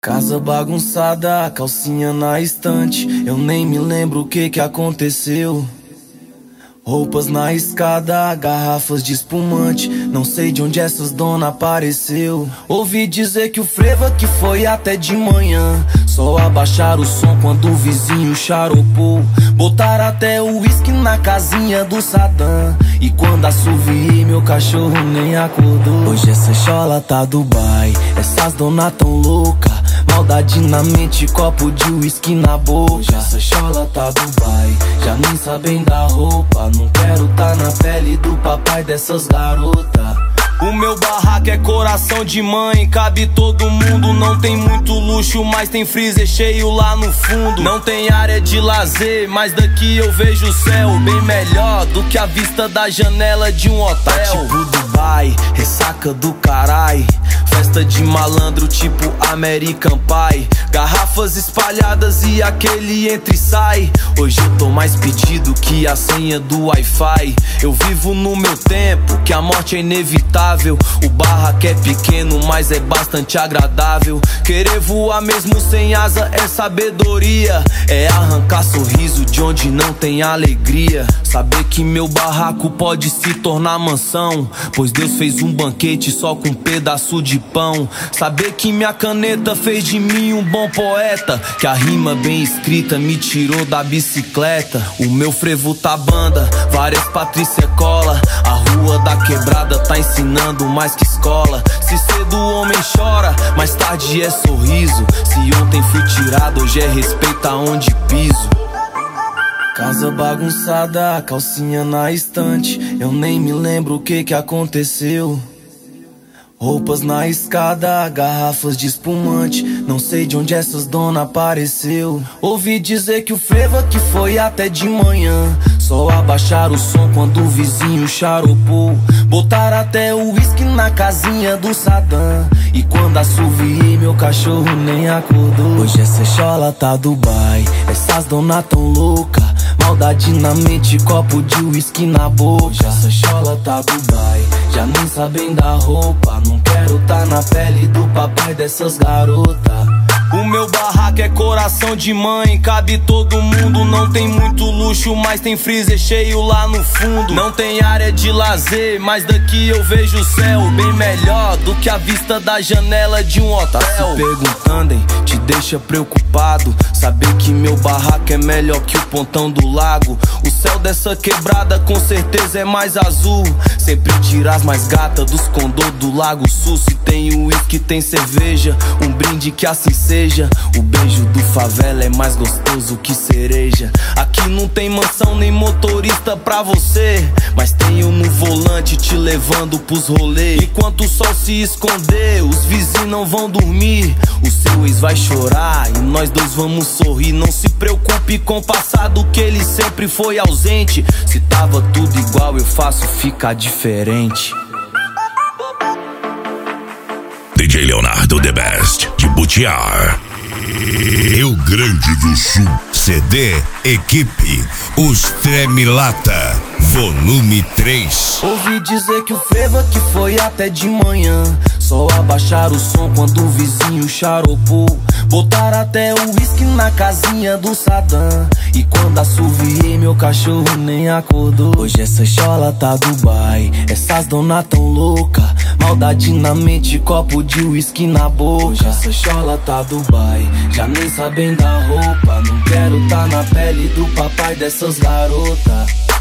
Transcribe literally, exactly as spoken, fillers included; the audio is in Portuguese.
Casa bagunçada, calcinha na estante. Eu nem me lembro o que que aconteceu. Roupas na escada, garrafas de espumante. Não sei de onde essas dona apareceu. Ouvi dizer que o frevo que foi até de manhã. Só abaixar o som quando o vizinho charopou. Botar até o uísque na casinha do Saddam. E quando assoviei, meu cachorro nem acordou. Hoje essa chola tá Dubai, essas dona tão louca. Maldade na mente, copo de uísque na boca. Hoje essa chola tá Dubai, já nem sabem da roupa. Não quero tá na pele do papai dessas garotas. O meu barraco é coração de mãe, cabe todo mundo. Não tem muito luxo, mas tem freezer cheio lá no fundo. Não tem área de lazer, mas daqui eu vejo o céu bem melhor do que a vista da janela de um hotel. Tá tipo Dubai, ressaca do carai. Festa de malandro tipo American Pie. Garrafas espalhadas e aquele entra e sai. Hoje eu tô mais pedido que a senha do Wi-Fi. Eu vivo no meu tempo, que a morte é inevitável. O barraco é pequeno, mas é bastante agradável. Querer voar mesmo sem asa é sabedoria. É arrancar sorriso de onde não tem alegria. Saber que meu barraco pode se tornar mansão, pois Deus fez um banquete só com um pedaço de pão. Saber que minha caneta fez de mim um bom poeta, que a rima bem escrita me tirou da bicicleta. O meu frevo tá banda, várias Patrícia cola. A rua da quebrada tá ensinando mais que escola. Se cedo o homem chora, mais tarde é sorriso. Se ontem fui tirado, hoje é respeito aonde piso. Casa bagunçada, calcinha na estante. Eu nem me lembro o que que aconteceu. Roupas na escada, garrafas de espumante. Não sei de onde essas dona apareceu. Ouvi dizer que o frevo que foi até de manhã. Só abaixar o som quando o vizinho charopou. Botar até o uísque na casinha do Saddam. E quando assoviei, meu cachorro nem acordou. Hoje essa chola tá Dubai, essas dona tão louca. Maldade na mente, copo de uísque na boca. Hoje essa chola tá Dubai, já nem sabem da roupa. Não quero tá na pele do papai dessas garotas. O meu barraco é coração de mãe, cabe todo mundo. Não tem muito luxo, mas tem freezer cheio lá no fundo. Não tem área de lazer, mas daqui eu vejo o céu bem melhor do que a vista da janela de um hotel. Tá se perguntando, hein? Te deixa preocupado saber que meu barraco é melhor que o pontão do lago. O céu dessa quebrada com certeza é mais azul. Sempre tira as mais gatas dos condô do Lago Sul. Se tem uísque, tem cerveja, um brinde que assim seja. O beijo do favela é mais gostoso que cereja. Aqui não tem mansão nem motorista pra você, mas tenho no volante te levando pros rolês. Enquanto o sol se esconder, os vizinhos não vão dormir. O seu ex vai chorar e nós dois vamos sorrir. Não se preocupe com o passado, que ele sempre foi ausente. Se tava tudo igual, eu faço ficar diferente. D J Leonardo The Best, de Butiar, Rio Grande do Sul. C D Equipe Os Tremilata, volume três. Ouvi dizer que o frevo que foi até de manhã. Só abaixar o som quando o vizinho charopou. Botar até o uísque na casinha do Saddam. E quando assoviei, meu cachorro nem acordou. Hoje essa chola tá Dubai, essas dona tão louca. Maldade na mente, copo de uísque na boca. Hoje essa chola tá Dubai, já nem sabem da roupa. Não quero tá na pele do papai dessas garotas.